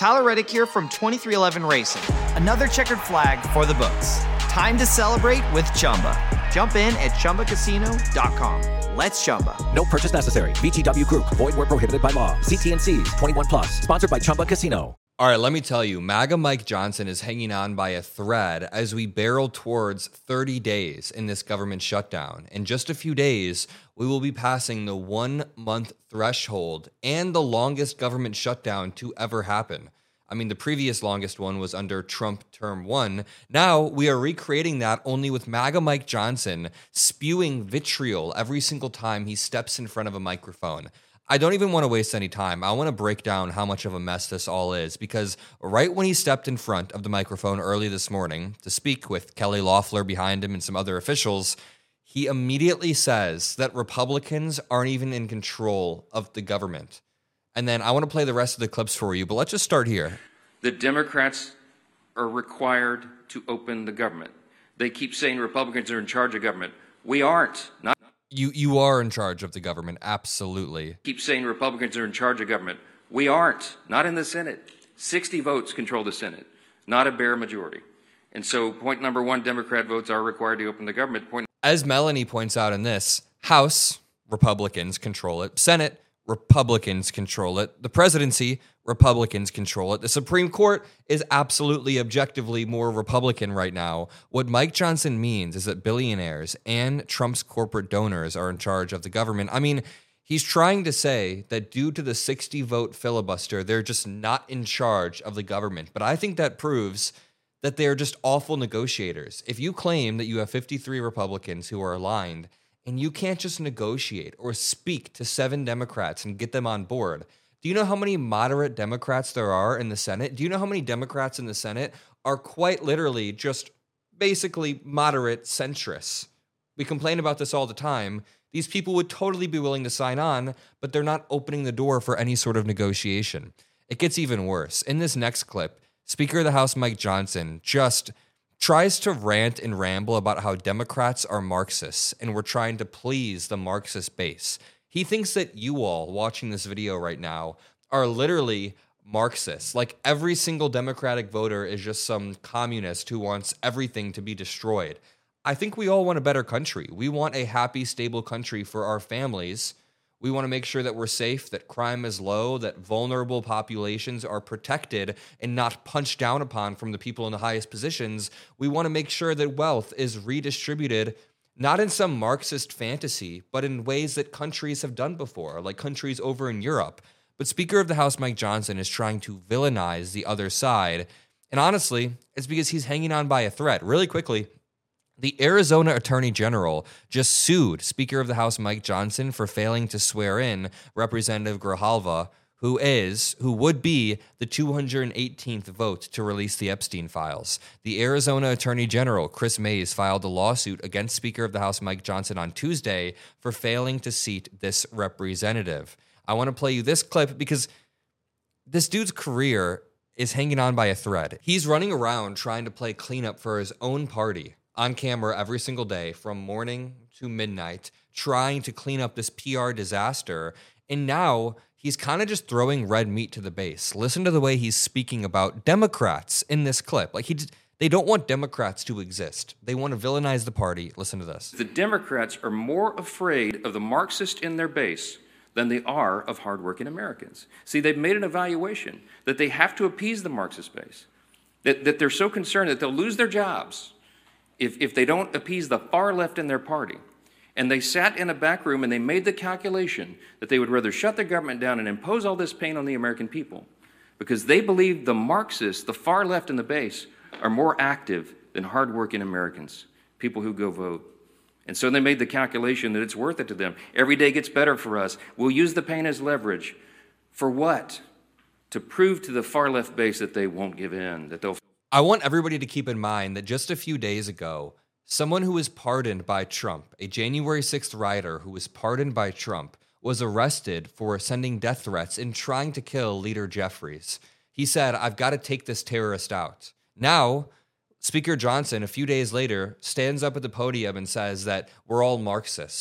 Tyler Reddick here from 2311 Racing. Another checkered flag for the books. Time to celebrate with Chumba. Jump in at ChumbaCasino.com. Let's Chumba. No purchase necessary. VGW Group. Void where prohibited by law. See T&Cs. 21 plus. Sponsored by Chumba Casino. All right, let me tell you, MAGA Mike Johnson is hanging on by a thread as we barrel towards 30 days in this government shutdown. In just a few days, we will be passing the 1 month threshold and the longest government shutdown to ever happen. I mean, the previous longest one was under Trump term 1. Now we are recreating that only with MAGA Mike Johnson spewing vitriol every single time he steps in front of a microphone. I don't even want to waste any time. I want to break down how much of a mess this all is, because right when he stepped in front of the microphone early this morning to speak with Kelly Loeffler behind him and some other officials, he immediately says that Republicans aren't even in control of the government. And then I want to play the rest of the clips for you, but let's just start here. The Democrats are required to open the government. They keep saying Republicans are in charge of government. We aren't. You are in charge of the government, absolutely. Keep saying Republicans are in charge of government. We aren't. Not in the Senate. 60 votes control the Senate, not a bare majority. And so point number one, Democrat votes are required to open the government. As Melanie points out in this, House, Republicans control it. Senate, Republicans control it. The presidency, Republicans control it. The Supreme Court is absolutely objectively more Republican right now. What Mike Johnson means is that billionaires and Trump's corporate donors are in charge of the government. I mean, he's trying to say that due to the 60-vote filibuster, they're just not in charge of the government. But I think that proves that they're just awful negotiators. If you claim that you have 53 Republicans who are aligned, and you can't just negotiate or speak to 7 Democrats and get them on board. Do you know how many moderate Democrats there are in the Senate? Do you know how many Democrats in the Senate are quite literally just basically moderate centrists? We complain about this all the time. These people would totally be willing to sign on, but they're not opening the door for any sort of negotiation. It gets even worse. In this next clip, Speaker of the House Mike Johnson just tries to rant and ramble about how Democrats are Marxists and we're trying to please the Marxist base. He thinks that you all watching this video right now are literally Marxists. Like every single Democratic voter is just some communist who wants everything to be destroyed. I think we all want a better country. We want a happy, stable country for our families. We want to make sure that we're safe, that crime is low, that vulnerable populations are protected and not punched down upon from the people in the highest positions. We want to make sure that wealth is redistributed, not in some Marxist fantasy, but in ways that countries have done before, like countries over in Europe. But Speaker of the House Mike Johnson is trying to villainize the other side. And honestly, it's because he's hanging on by a thread. Really quickly, the Arizona Attorney General just sued Speaker of the House Mike Johnson for failing to swear in Representative Grijalva, who would be the 218th vote to release the Epstein files. The Arizona Attorney General, Chris Mays, filed a lawsuit against Speaker of the House Mike Johnson on Tuesday for failing to seat this representative. I want to play you this clip because this dude's career is hanging on by a thread. He's running around trying to play cleanup for his own party on camera every single day from morning to midnight, trying to clean up this PR disaster. And now he's kind of just throwing red meat to the base. Listen to the way he's speaking about Democrats in this clip. They don't want Democrats to exist. They want to villainize the party. Listen to this. The Democrats are more afraid of the Marxist in their base than they are of hardworking Americans. See, they've made an evaluation that they have to appease the Marxist base, that they're so concerned that they'll lose their jobs if they don't appease the far left in their party. And they sat in a back room and they made the calculation that they would rather shut the government down and impose all this pain on the American people because they believe the Marxists, the far left in the base, are more active than hardworking Americans, people who go vote. And so they made the calculation that it's worth it to them. Every day gets better for us. We'll use the pain as leverage. For what? To prove to the far left base that they won't give in, that they'll... I want everybody to keep in mind that just a few days ago, someone who was pardoned by Trump, a January 6th rioter who was pardoned by Trump, was arrested for sending death threats and trying to kill Leader Jeffries. He said, "I've got to take this terrorist out." Now, Speaker Johnson, a few days later, stands up at the podium and says that we're all Marxists.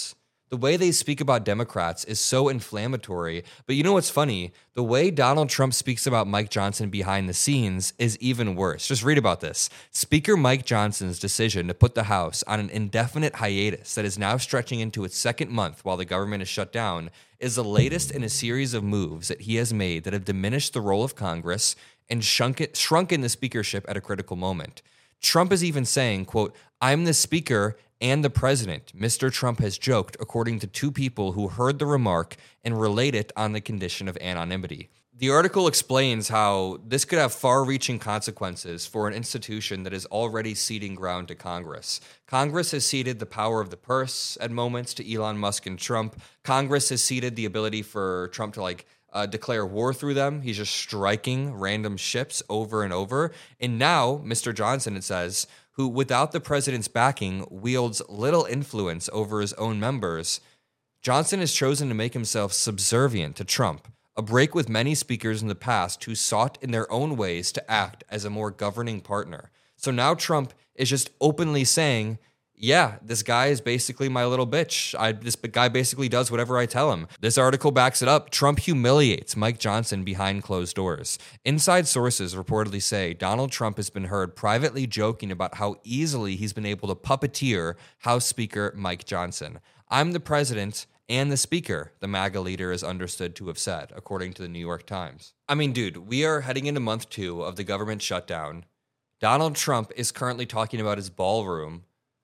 The way they speak about Democrats is so inflammatory. But you know what's funny? The way Donald Trump speaks about Mike Johnson behind the scenes is even worse. Just read about this. Speaker Mike Johnson's decision to put the House on an indefinite hiatus that is now stretching into its second month while the government is shut down is the latest in a series of moves that he has made that have diminished the role of Congress and shrunken the speakership at a critical moment. Trump is even saying, quote, "I'm the speaker and the president," Mr. Trump has joked, according to two people who heard the remark and relate it on the condition of anonymity. The article explains how this could have far-reaching consequences for an institution that is already ceding ground to Congress. Congress has ceded the power of the purse at moments to Elon Musk and Trump. Congress has ceded the ability for Trump to declare war through them. He's just striking random ships over and over. And now, Mr. Johnson, it says, who without the president's backing wields little influence over his own members, Johnson has chosen to make himself subservient to Trump, a break with many speakers in the past who sought in their own ways to act as a more governing partner. So now Trump is just openly saying, yeah, this guy is basically my little bitch. This guy basically does whatever I tell him. This article backs it up. Trump humiliates Mike Johnson behind closed doors. Inside sources reportedly say Donald Trump has been heard privately joking about how easily he's been able to puppeteer House Speaker Mike Johnson. "I'm the president and the speaker," the MAGA leader is understood to have said, according to the New York Times. I mean, dude, we are heading into month 2 of the government shutdown. Donald Trump is currently talking about his ballroom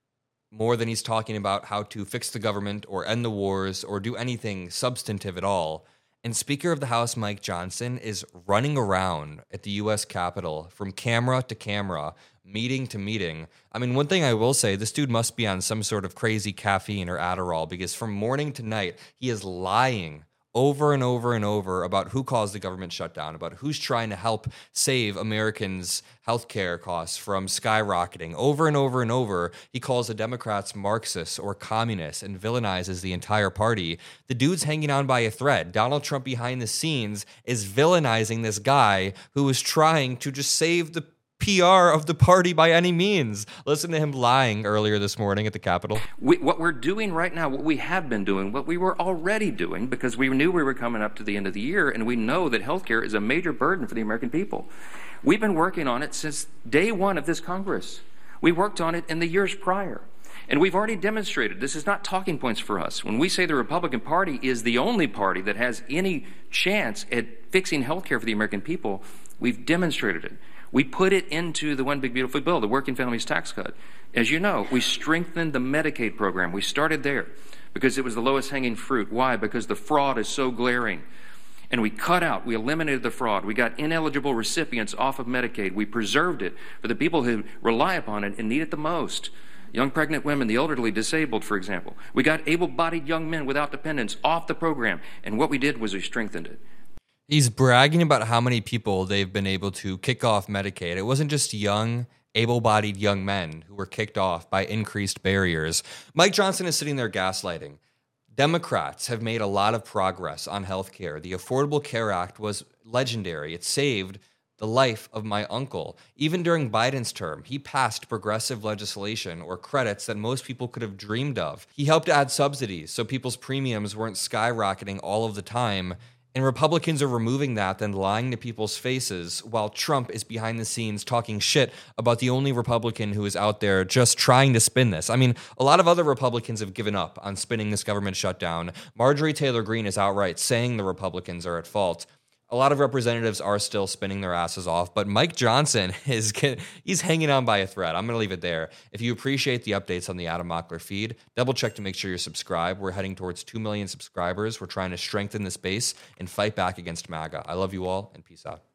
more than he's talking about how to fix the government or end the wars or do anything substantive at all. And Speaker of the House Mike Johnson is running around at the U.S. Capitol from camera to camera, meeting to meeting. I mean, one thing I will say, this dude must be on some sort of crazy caffeine or Adderall, because from morning to night, he is lying over and over and over about who caused the government shutdown, about who's trying to help save Americans' healthcare costs from skyrocketing. Over and over and over, he calls the Democrats Marxists or communists and villainizes the entire party. The dude's hanging on by a thread. Donald Trump behind the scenes is villainizing this guy who is trying to just save the PR of the party by any means. Listen to him lying earlier this morning at the Capitol. What we're doing right now, what we have been doing, what we were already doing, because we knew we were coming up to the end of the year, and we know that healthcare is a major burden for the American people. We've been working on it since day one of this Congress. We worked on it in the years prior. And we've already demonstrated, this is not talking points for us. When we say the Republican Party is the only party that has any chance at fixing healthcare for the American people, we've demonstrated it. We put it into the One Big Beautiful Bill, the Working Families Tax Cut. As you know, we strengthened the Medicaid program. We started there because it was the lowest hanging fruit. Why? Because the fraud is so glaring. And we eliminated the fraud. We got ineligible recipients off of Medicaid. We preserved it for the people who rely upon it and need it the most. Young pregnant women, the elderly, disabled, for example. We got able-bodied young men without dependents off the program. And what we did was we strengthened it. He's bragging about how many people they've been able to kick off Medicaid. It wasn't just young, able-bodied young men who were kicked off by increased barriers. Mike Johnson is sitting there gaslighting. Democrats have made a lot of progress on health care. The Affordable Care Act was legendary. It saved the life of my uncle. Even during Biden's term, he passed progressive legislation or credits that most people could have dreamed of. He helped add subsidies so people's premiums weren't skyrocketing all of the time. And Republicans are removing that, then lying to people's faces, while Trump is behind the scenes talking shit about the only Republican who is out there just trying to spin this. I mean, a lot of other Republicans have given up on spinning this government shutdown. Marjorie Taylor Greene is outright saying the Republicans are at fault. A lot of representatives are still spinning their asses off, but Mike Johnson he's hanging on by a thread. I'm going to leave it there. If you appreciate the updates on the Adam Mockler feed, double check to make sure you're subscribed. We're heading towards 2 million subscribers. We're trying to strengthen this base and fight back against MAGA. I love you all, and peace out.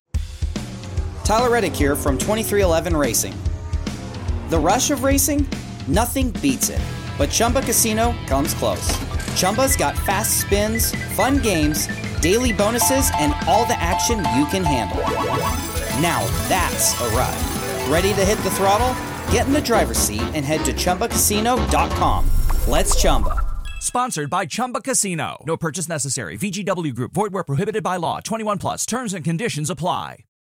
Tyler Reddick here from 2311 Racing. The rush of racing? Nothing beats it. But Chumba Casino comes close. Chumba's got fast spins, fun games, daily bonuses, and all the action you can handle. Now that's a ride. Ready to hit the throttle? Get in the driver's seat and head to ChumbaCasino.com. Let's Chumba. Sponsored by Chumba Casino. No purchase necessary. VGW Group. Void where prohibited by law. 21 plus. Terms and conditions apply.